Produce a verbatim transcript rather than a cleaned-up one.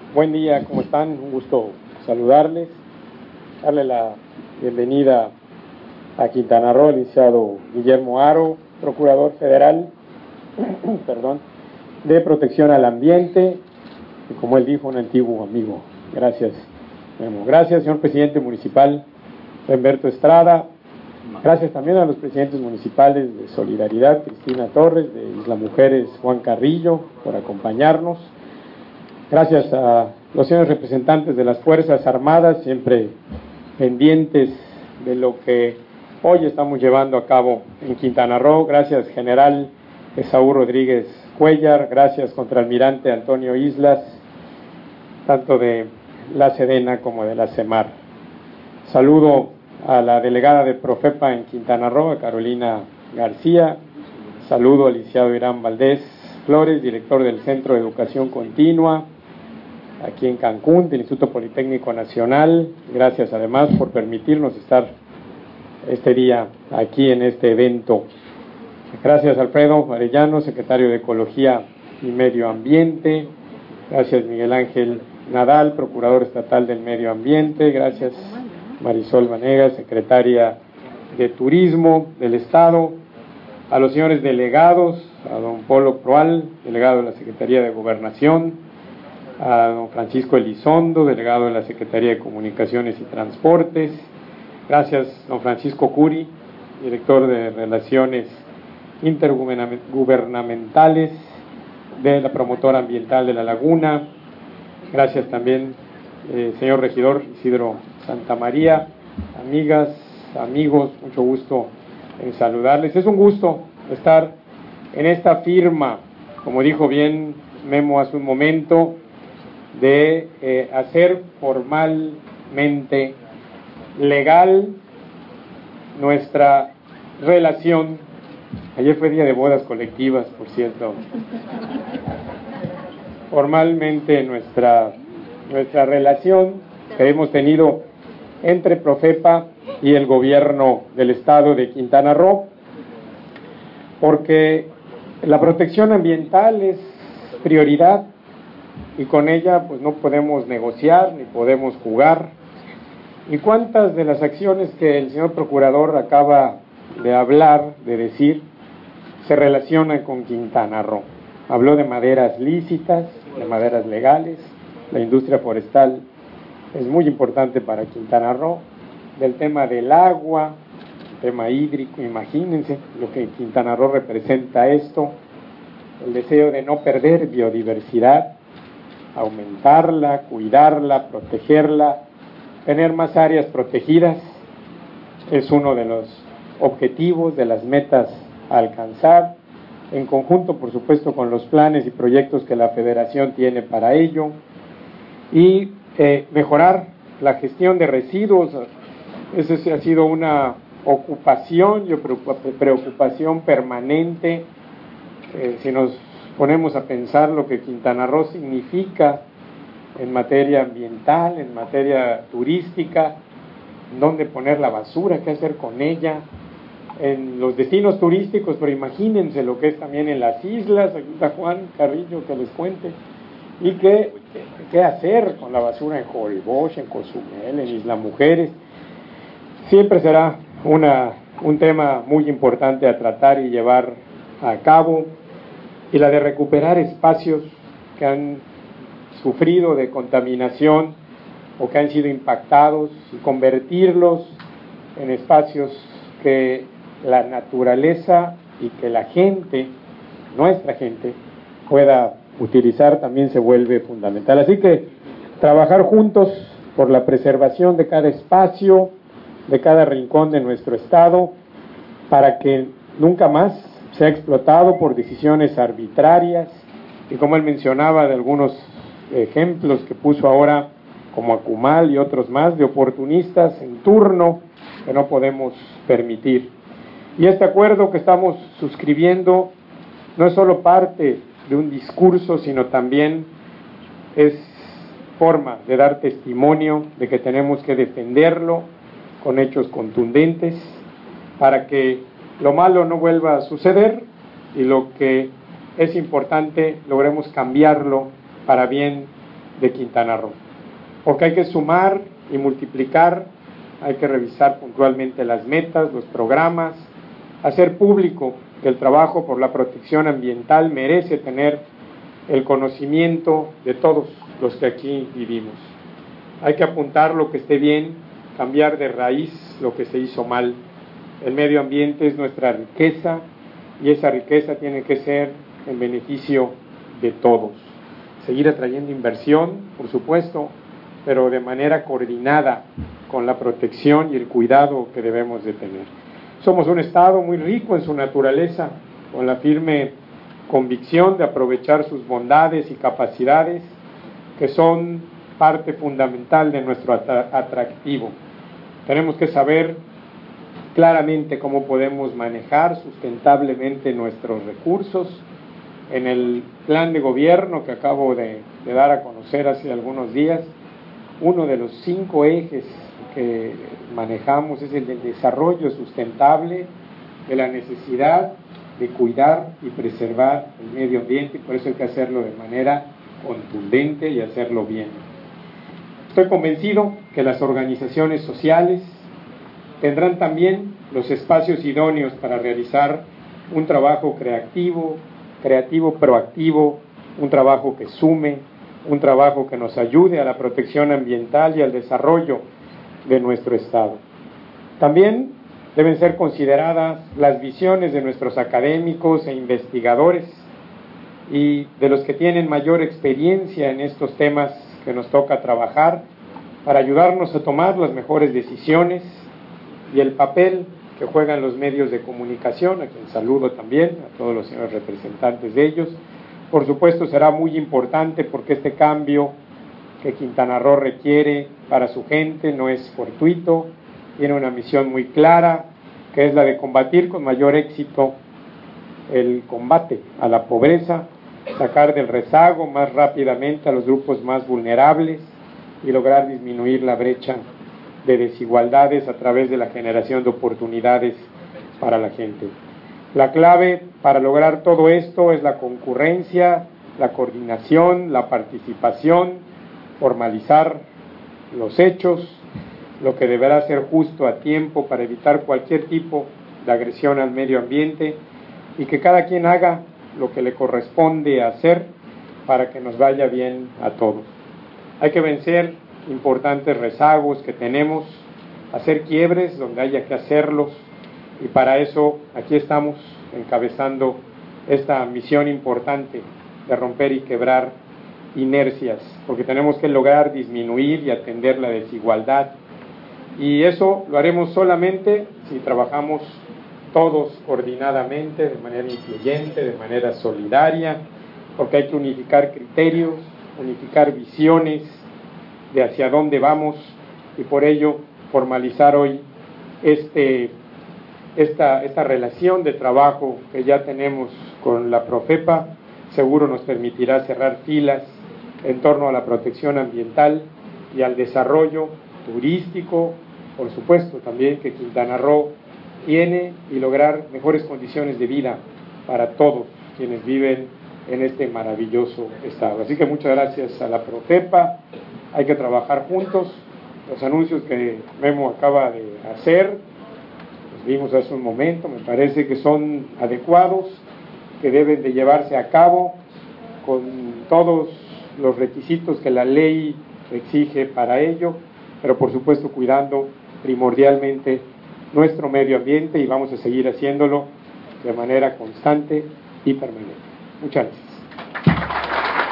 Buen día, ¿cómo están? Un gusto saludarles, darle la bienvenida a Quintana Roo, al licenciado Guillermo Haro, Procurador Federal, perdón, de Protección al Ambiente, y como él dijo, un antiguo amigo. Gracias, Memo. Gracias, señor Presidente Municipal Humberto Estrada. Gracias también a los presidentes municipales de Solidaridad, Cristina Torres, de Isla Mujeres, Juan Carrillo, por acompañarnos. Gracias a los señores representantes de las Fuerzas Armadas, siempre pendientes de lo que hoy estamos llevando a cabo en Quintana Roo. Gracias, general Esaú Rodríguez Cuellar. Gracias, contraalmirante Antonio Islas, tanto de la Sedena como de la Semar. Saludo a la delegada de Profepa en Quintana Roo, a Carolina García. Saludo al licenciado Irán Valdés Flores, director del Centro de Educación Continua, aquí en Cancún, del Instituto Politécnico Nacional. Gracias además por permitirnos estar este día aquí en este evento. Gracias Alfredo Arellano, secretario de Ecología y Medio Ambiente. Gracias Miguel Ángel Nadal, procurador estatal del Medio Ambiente. Gracias Marisol Vanegas, secretaria de Turismo del Estado. A los señores delegados, a don Polo Proal, delegado de la Secretaría de Gobernación, a don Francisco Elizondo, delegado de la Secretaría de Comunicaciones y Transportes. Gracias don Francisco Curi, director de Relaciones Intergubernamentales de la Promotora Ambiental de La Laguna. Gracias también, eh, señor regidor Isidro Santa María. Amigas, amigos, mucho gusto en saludarles. Es un gusto estar en esta firma, como dijo bien Memo hace un momento, de eh, hacer formalmente legal nuestra relación. Ayer fue día de bodas colectivas, por cierto. Formalmente nuestra, nuestra relación que hemos tenido entre Profepa y el gobierno del estado de Quintana Roo, porque la protección ambiental es prioridad y con ella pues no podemos negociar ni podemos jugar. ¿Y cuántas de las acciones que el señor procurador acaba de hablar, de decir, se relacionan con Quintana Roo? Habló de maderas lícitas, de maderas legales. La industria forestal es muy importante para Quintana Roo, del tema del agua, tema hídrico. Imagínense lo que Quintana Roo representa esto, el deseo de no perder biodiversidad, aumentarla, cuidarla, protegerla, tener más áreas protegidas, es uno de los objetivos, de las metas a alcanzar, en conjunto por supuesto con los planes y proyectos que la Federación tiene para ello, y eh, mejorar la gestión de residuos. Esa ha sido una ocupación, yo preocupación permanente. Eh, si nos ponemos a pensar lo que Quintana Roo significa en materia ambiental, en materia turística, dónde poner la basura, qué hacer con ella, en los destinos turísticos, pero imagínense lo que es también en las islas. Aquí está Juan Carrillo que les cuente, y qué, qué hacer con la basura en Holbox, en Cozumel, en Isla Mujeres. Siempre será una, un tema muy importante a tratar y llevar a cabo, y la de recuperar espacios que han sufrido de contaminación o que han sido impactados y convertirlos en espacios que la naturaleza y que la gente, nuestra gente, pueda utilizar, también se vuelve fundamental. Así que trabajar juntos por la preservación de cada espacio, de cada rincón de nuestro estado, para que nunca más sea explotado por decisiones arbitrarias, y como él mencionaba de algunos ejemplos que puso ahora, como Acumal y otros más, de oportunistas en turno, que no podemos permitir. Y este acuerdo que estamos suscribiendo no es solo parte de un discurso, sino también es forma de dar testimonio de que tenemos que defenderlo con hechos contundentes para que lo malo no vuelva a suceder, y lo que es importante logremos cambiarlo para bien de Quintana Roo. Porque hay que sumar y multiplicar, hay que revisar puntualmente las metas, los programas, hacer público que el trabajo por la protección ambiental merece tener el conocimiento de todos los que aquí vivimos. Hay que apuntar lo que esté bien, cambiar de raíz lo que se hizo mal. El medio ambiente es nuestra riqueza y esa riqueza tiene que ser en beneficio de todos. Seguir atrayendo inversión, por supuesto, pero de manera coordinada con la protección y el cuidado que debemos de tener. Somos un estado muy rico en su naturaleza, con la firme convicción de aprovechar sus bondades y capacidades, que son parte fundamental de nuestro atractivo. Tenemos que saber claramente cómo podemos manejar sustentablemente nuestros recursos. En el plan de gobierno que acabo de, de dar a conocer hace algunos días, uno de los cinco ejes que manejamos es el del desarrollo sustentable, de la necesidad de cuidar y preservar el medio ambiente, y por eso hay que hacerlo de manera contundente y hacerlo bien. Estoy convencido que las organizaciones sociales tendrán también los espacios idóneos para realizar un trabajo creativo, creativo proactivo, un trabajo que sume, un trabajo que nos ayude a la protección ambiental y al desarrollo de nuestro Estado. También deben ser consideradas las visiones de nuestros académicos e investigadores y de los que tienen mayor experiencia en estos temas que nos toca trabajar para ayudarnos a tomar las mejores decisiones, y el papel que juegan los medios de comunicación, a quien saludo también, a todos los señores representantes de ellos. Por supuesto será muy importante porque este cambio que Quintana Roo requiere para su gente no es fortuito, tiene una misión muy clara, que es la de combatir con mayor éxito el combate a la pobreza, sacar del rezago más rápidamente a los grupos más vulnerables y lograr disminuir la brecha de desigualdades a través de la generación de oportunidades para la gente. La clave para lograr todo esto es la concurrencia, la coordinación, la participación, formalizar los hechos, lo que deberá ser justo a tiempo para evitar cualquier tipo de agresión al medio ambiente y que cada quien haga lo que le corresponde hacer para que nos vaya bien a todos. Hay que vencer importantes rezagos que tenemos, hacer quiebres donde haya que hacerlos, y para eso aquí estamos encabezando esta misión importante de romper y quebrar inercias, porque tenemos que lograr disminuir y atender la desigualdad, y eso lo haremos solamente si trabajamos todos coordinadamente, de manera incluyente, de manera solidaria, porque hay que unificar criterios, unificar visiones de hacia dónde vamos, y por ello formalizar hoy este, esta, esta relación de trabajo que ya tenemos con la Profepa seguro nos permitirá cerrar filas en torno a la protección ambiental y al desarrollo turístico, por supuesto también que Quintana Roo tiene, y lograr mejores condiciones de vida para todos quienes viven en este maravilloso estado. Así que muchas gracias a la Profepa, hay que trabajar juntos. Los anuncios que Memo acaba de hacer, los vimos hace un momento, me parece que son adecuados, que deben de llevarse a cabo con todos los requisitos que la ley exige para ello, pero por supuesto cuidando primordialmente nuestro medio ambiente, y vamos a seguir haciéndolo de manera constante y permanente. Muchas gracias.